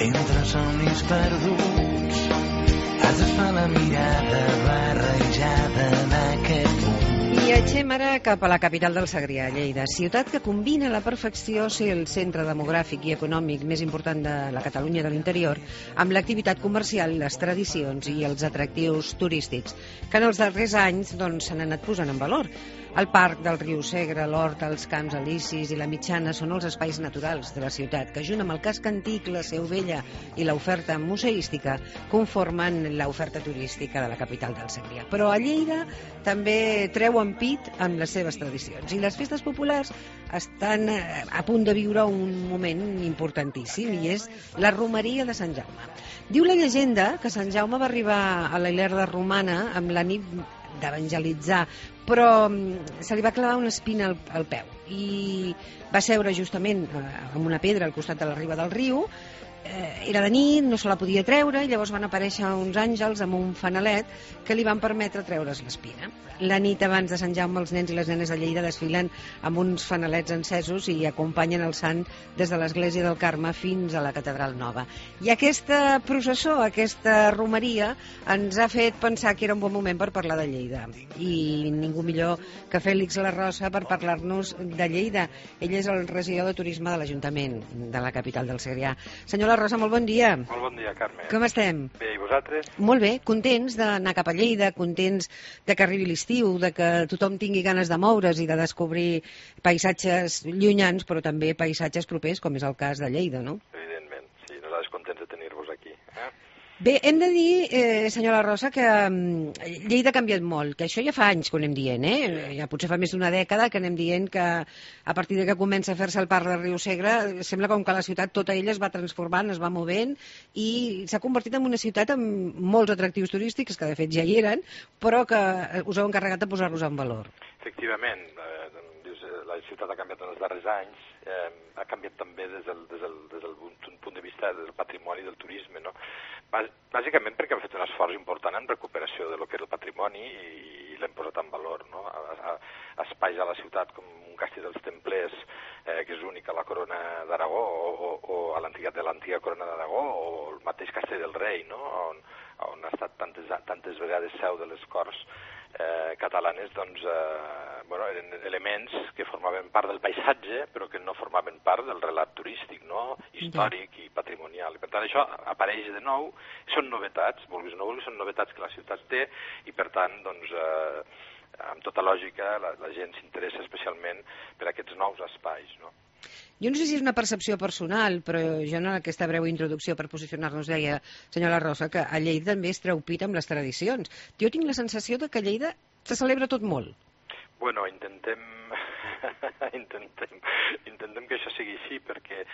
entre somnis perduts has d'esfar la mirada barrejada en aquest món. Viatgem ara cap a la capital del Segrià, Lleida, ciutat que combina a la perfecció ser el centre demogràfic i econòmic més important de la Catalunya de l'interior amb l'activitat comercial, les tradicions i els atractius turístics, que en els darrers anys s'han anat posant en valor. El parc del riu Segre, l'hort, els camps alicis i la mitjana són els espais naturals de la ciutat que, junt amb el casc antic, la Seu Vella i l'oferta museística, conformen l'oferta turística de la capital del Segrià. Però a Lleida també treuen pit amb les seves tradicions i les festes populars estan a punt de viure un moment importantíssim i és la romeria de Sant Jaume. Diu la llegenda que Sant Jaume va arribar a la Ilerda romana amb la nit d'evangelitzar, però se li va clavar una espina al peu i va seure justament amb una pedra al costat de la riba del riu. Era de nit, no se la podia treure i llavors van aparèixer uns àngels amb un fanalet que li van permetre treure's l'espina. La nit abans de Sant Jaume els nens i les nenes de Lleida desfilen amb uns fanalets encesos i acompanyen el sant des de l'església del Carme fins a la catedral nova. I aquesta processó, aquesta romeria ens ha fet pensar que era un bon moment per parlar de Lleida i ningú millor que Fèlix Larrosa per parlar-nos de Lleida. Ell és el regidor de turisme de l'Ajuntament de la capital del Segrià. Senyor Larrosa, molt bon dia. Molt bon dia, Carme. Com estem? Bé, i vosaltres? Molt bé, contents d'anar cap a Lleida, contents de que arribi l'estiu, de que tothom tingui ganes de moure's i de descobrir paisatges llunyans, però també paisatges propers, com és el cas de Lleida, no? Evidentment, sí, nosaltres contents de tenir-vos aquí. Bé, hem de dir, senyora Rosa, que Lleida ha canviat molt, que això ja fa anys que ho anem dient, ja potser fa més d'una dècada que anem dient que a partir de que comença a fer-se el parc del riu Segre sembla com que la ciutat tota ella es va transformant, es va movent i s'ha convertit en una ciutat amb molts atractius turístics, que de fet ja hi eren, però que us heu encarregat de posar-los en valor. Efectivament, la ciutat ha canviat en els darrers anys, ha canviat també des del punt de vista del patrimoni del turisme, no? Bàsicament perquè hem fet un esforç important en recuperació de lo que era el patrimoni i l'hem posat en valor, no? Espais a la ciutat com un castell dels Templers, que és únic a la Corona d'Aragó, o a l'antiga Corona d'Aragó, o el mateix Castell del Rei, no? On ha estat tantes vegades seu de les Corts catalanes, doncs, eren elements que formaven part del paisatge, però que no formaven part del relat turístic, no? Històric i patrimonial. I per tant, això apareix de nou, són novetats, vulguis o no vulguis, són novetats que la ciutat té, i per tant, doncs, amb tota lògica, la gent s'interessa especialment per aquests nous espais, no? Jo no sé si és una percepció personal, però jo en aquesta breu introducció per posicionar-nos deia, senyora Rosa, que a Lleida també es treu pit amb les tradicions. Jo tinc la sensació de que a Lleida se celebra tot molt. Bueno, intentem que això sigui així, perquè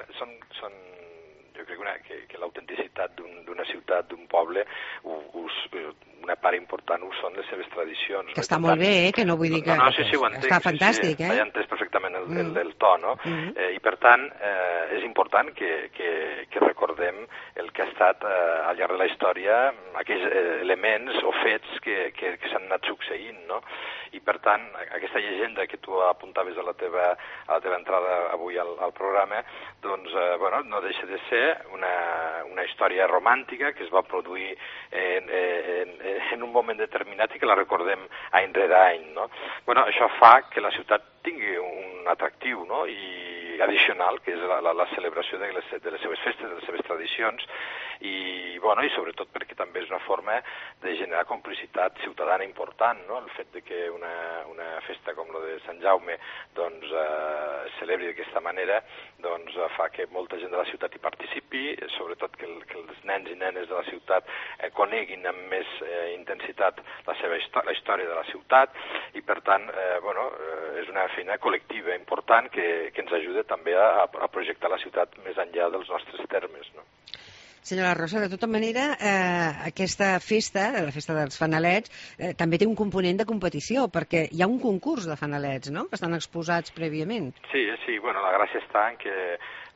jo crec que l'autenticitat d'una ciutat, d'un poble, una part important ho són les seves tradicions. Que està molt bé, que no vull dir que... No, sí, ho entenc. Està fantàstic, sí, ja he entès perfectament el to, no? I per tant, és important que recordem el que ha estat al llarg de la història, aquells elements o fets que s'han anat succeint, no? I per tant, aquesta llegenda que tu apuntaves a la teva entrada avui al programa, doncs, no deixa de ser una història romàntica que es va produir en un moment determinat i que la recordem any rere any, no? Això fa que la ciutat tingui un atractiu, no? I addicional, que és la celebració de les seves festes, de les seves tradicions, i sobretot perquè també és una forma de generar complicitat ciutadana important, no? El fet de que una festa com la de Sant Jaume doncs es celebri d'aquesta manera doncs fa que molta gent de la ciutat hi participi, sobretot que els nens i nenes de la ciutat coneguin amb més intensitat la història de la ciutat i per tant és una feina col·lectiva important que ens ajuda també a projectar la ciutat més enllà dels nostres termes, no? Senyora Rosa, de tota manera, aquesta festa, la festa dels fanalets, també té un component de competició, perquè hi ha un concurs de fanalets, no?, que estan exposats prèviament. Sí, la gràcia està en que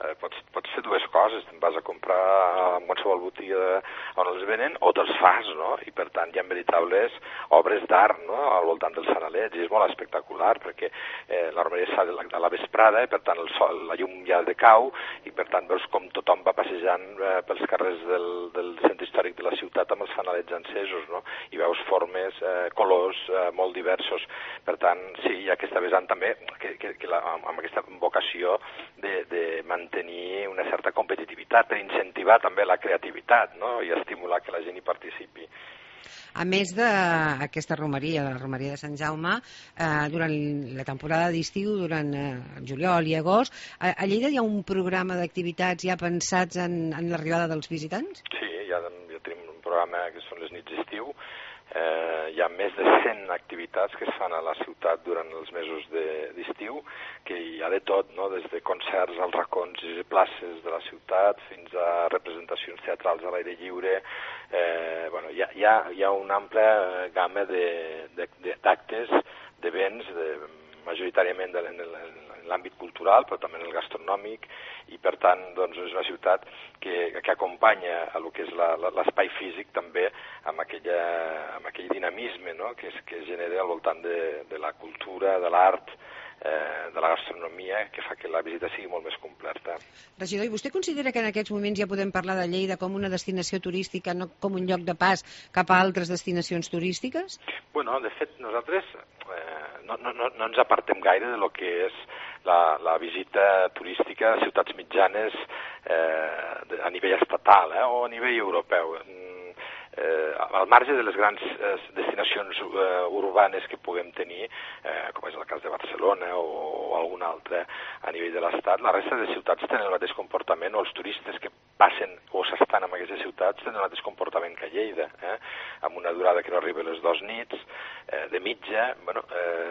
pots fer dues coses, te'n vas a comprar a qualsevol botiga on els venen o te'ls fas, no? I per tant hi ha veritables obres d'art, no?, al voltant dels fanalets, i és molt espectacular perquè la romeria es fa a la vesprada, i per tant la llum ja decau, i per tant veus com tothom va passejant pels carrers del centre històric de la ciutat amb els fanalets encesos, no? I veus formes, colors molt diversos. Per tant, sí, hi ha aquesta vessant també amb aquesta vocació de mantenir una certa competitivitat, per incentivar també la creativitat, no?, i estimular que la gent hi participi. A més d'aquesta romeria, la romeria de Sant Jaume, durant la temporada d'estiu, durant juliol i agost, a Lleida hi ha un programa d'activitats ja pensats en l'arribada dels visitants? Sí, ja tenim un programa que són les nits d'estiu. Hi ha més de 100 activitats que es fan a la ciutat durant els mesos d'estiu, que hi ha de tot, no?, des de concerts als racons i places de la ciutat fins a representacions teatrals a l'aire lliure. Hi ha una àmplia gamma d'actes, d'events, majoritàriament en l'àmbit cultural, però també en el gastronòmic, i per tant doncs, és una ciutat que acompanya a lo que és l'espai físic també amb aquell dinamisme, no?, que es genera al voltant de la cultura, de l'art, de la gastronomia, que fa que la visita sigui molt més completa. Regidor, i vostè considera que en aquests moments ja podem parlar de Lleida com una destinació turística, no com un lloc de pas cap a altres destinacions turístiques? Bueno, de fet, nosaltres no ens apartem gaire de lo que és la visita turística a ciutats mitjanes a nivell estatal o a nivell europeu. Al marge de les grans destinacions urbanes que puguem tenir, com és el cas de Barcelona o algun altre a nivell de l'Estat, la resta de ciutats tenen el mateix comportament, o els turistes que passen o s'estan en aquestes ciutats tenen el mateix comportament que a Lleida, amb una durada que no arriba a les 2 nits, de mitja. Bueno,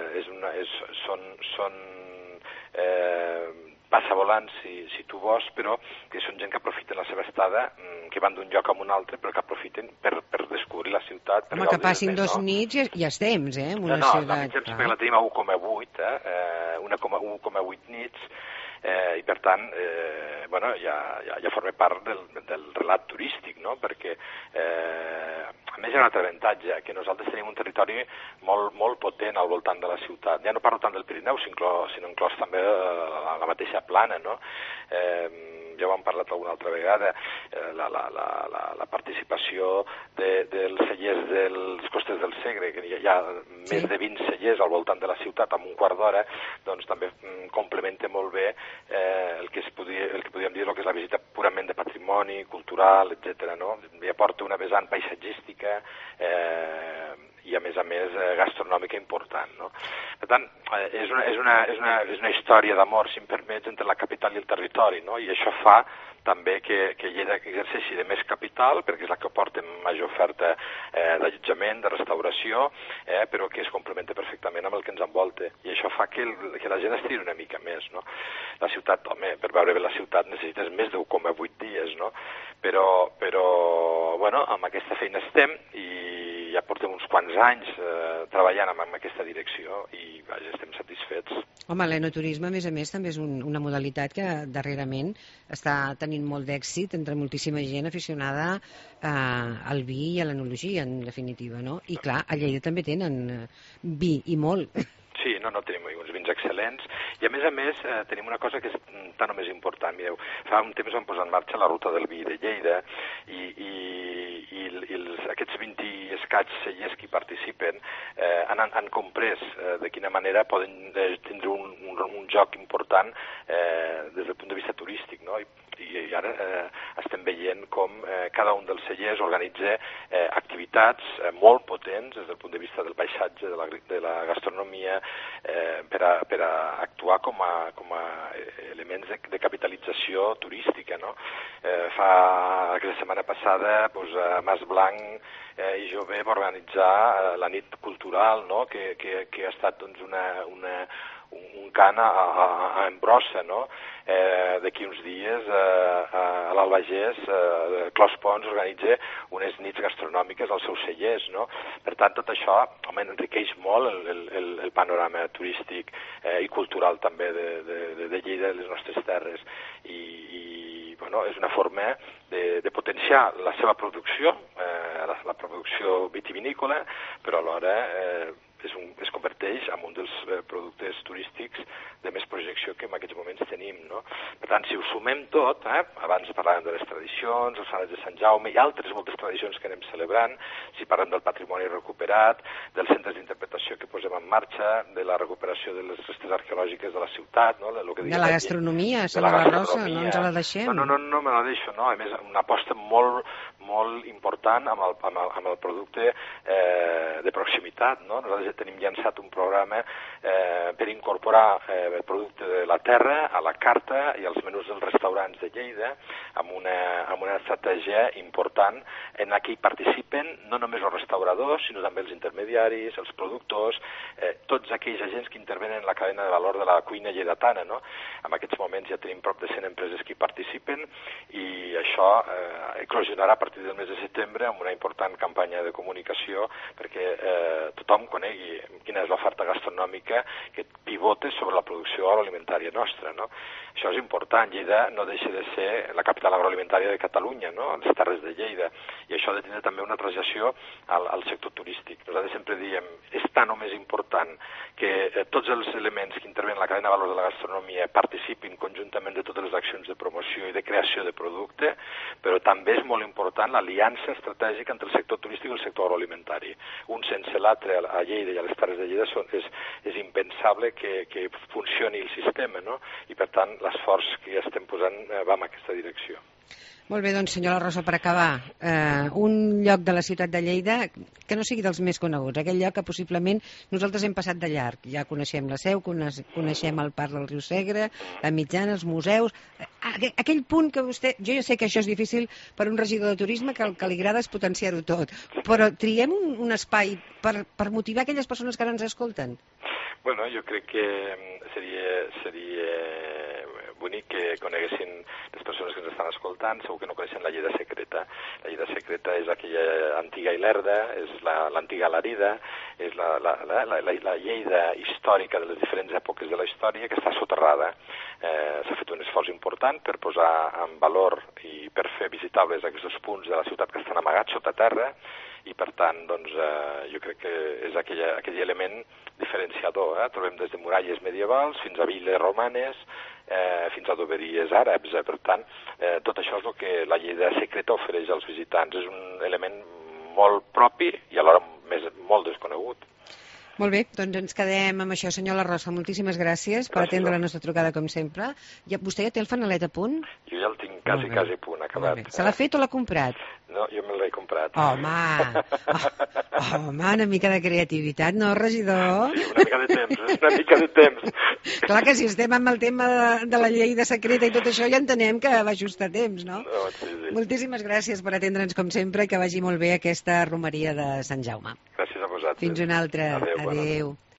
són passavolants, si tu vols, però que són gent que aprofiten la seva estada, que van d'un lloc a un altre, però que aprofiten per descobrir la ciutat. Home, que passin 2 nits ja és temps, en una ciutat. No, la tenim a 1,8, 1,8 nits, i per tant ja forma part del relat turístic, no?, perquè a més hi ha un altre avantatge, que nosaltres tenim un territori molt potent al voltant de la ciutat. Ja no parlo tant del Pirineu, sinó inclòs també la mateixa plana, no? Ja ho hem parlat alguna altra vegada, la participació dels cellers dels Costes del Segre, que hi ha més de 20 cellers al voltant de la ciutat amb un quart d'hora, doncs també complementa molt bé el que podríem dir el que és la visita purament de patrimoni, cultural, etc. No? Hi aporta una vessant paisatgística i a més gastronòmica important, no? Per tant, és una història d'amor, si em permets, entre la capital i el territori, no? I això fa també que Lleida exerceixi de més capital, perquè és la que aporta major oferta d'allotjament, de restauració, però que es complementa perfectament amb el que ens envolta. I això fa que la gent estiri una mica més, no? La ciutat, home, per veure bé la ciutat necessites més de 1,8 dies, no? Però bueno, amb aquesta feina estem i ja portem uns quants anys treballant amb aquesta direcció i vaja, estem satisfets. Home, l'enoturisme, a més, també és una modalitat que darrerament està tenint molt d'èxit entre moltíssima gent aficionada al vi i a l'enologia, en definitiva, no? I clar, a Lleida també tenen vi i molt. Sí, tenim uns vins excel·lents i a més tenim una cosa que és tan o més important. Mireu, fa un temps vam posar en marxa la ruta del vi de Lleida i aquests 20 i escaig cellers que hi participen han comprès de quina manera poden tindre un joc important des del punt de vista turístic, no? I ara estem veient com cada un dels cellers organitza activitats molt potents des del punt de vista del paisatge, de la gastronomia, per a actuar com a elements de capitalització turística, no? Aquesta setmana passada Mas Blanc i Jove va organitzar la nit cultural, no? que ha estat doncs, un cant a Embrossa, no? D'aquí uns dies a l'Albagés Clos Pons organitza unes nits gastronòmiques als seus cellers, no? Per tant, tot això enriqueix molt el panorama turístic i cultural també de Lleida, de les nostres terres, i no? És una forma de potenciar la seva producció, la producció vitivinícola, però alhora es converteix en un dels productes turístics de més projecció que en aquests moments tenim, no? Per tant, si ho sumem tot, abans parlàvem de les tradicions, els salets de Sant Jaume i altres moltes tradicions que anem celebrant, si parlem del patrimoni recuperat, dels centres d'interpretació que posem en marxa, de la recuperació de les restes arqueològiques de la ciutat, no? De la gastronomia, senyora Rosa, no ens la deixem. No me la deixo, no? A més, una aposta molt important amb el producte de proximitat, no? Nosaltres ja tenim llançat un programa per incorporar el producte de la terra a la carta i als menús dels restaurants de Lleida amb una estratègia important en la que hi participen no només els restauradors, sinó també els intermediaris, els productors, tots aquells agents que intervenen en la cadena de valor de la cuina lleidatana, no? En aquests moments ja tenim prop de 100 empreses que hi participen i això eclosionarà a partir del mes de setembre amb una important campanya de comunicació perquè tothom conegui quina és l'oferta gastronòmica que pivota sobre la producció agroalimentària nostra, no? Això és important. Lleida no deixa de ser la capital agroalimentària de Catalunya, no? Les terres de Lleida. I això ha de tenir també una traslació al sector turístic. Nosaltres sempre diem, és tan o més important que tots els elements que intervenen en la cadena de valors de la gastronomia participin conjuntament de totes les accions de promoció i de creació de producte, però també és molt important l'aliança estratègica entre el sector turístic i el sector agroalimentari. Un sense l'altre a Lleida i a les terres de Lleida és impensable que funcioni el sistema, no? I per tant l'esforç que estem posant va en aquesta direcció. Molt bé, doncs, senyora Rosa, per acabar, un lloc de la ciutat de Lleida que no sigui dels més coneguts, aquell lloc que possiblement nosaltres hem passat de llarg. Ja coneixem la Seu, coneixem el Parc del Riu Segre, la Mitjana, els museus. Aquell punt que vostè... Jo ja sé que això és difícil per un regidor de turisme, que el que li agrada és potenciar-ho tot, però triem un espai per motivar aquelles persones que ara ens escolten? Bueno, jo crec que seria bonic que coneguessin les persones que ens estan escoltant, segur que no coneixen la Lleida secreta. La Lleida secreta és aquella antiga Ilerda, és l'antiga Larida, és la Lleida històrica de les diferents èpoques de la història que està soterrada. S'ha fet un esforç important per posar en valor i per fer visitables aquests punts de la ciutat que estan amagats sota terra i per tant doncs, jo crec que és aquell element diferenciador. Trobem des de muralles medievals fins a viles romanes, fins a doveries àrabs. Per tant, tot això és el que la Lleida secreta ofereix als visitants. És un element molt propi i alhora molt desconegut. Molt bé, doncs ens quedem amb això. Senyor La Rosa, moltíssimes gràcies per atendre la nostra trucada, com sempre. Vostè ja té el fanalet a punt? Jo ja el tinc quasi a punt, acabat. Se l'ha fet o l'ha comprat? No, jo me l'he comprat. Home, una mica de creativitat, no, regidor? Una mica de temps. Clar que si estem amb el tema de la Lleida secreta i tot això ja entenem que va just a temps, no? Sí. Moltíssimes gràcies per atendre'ns com sempre i que vagi molt bé aquesta romeria de Sant Jaume. Gràcies a vosaltres. Fins una altra. Adéu.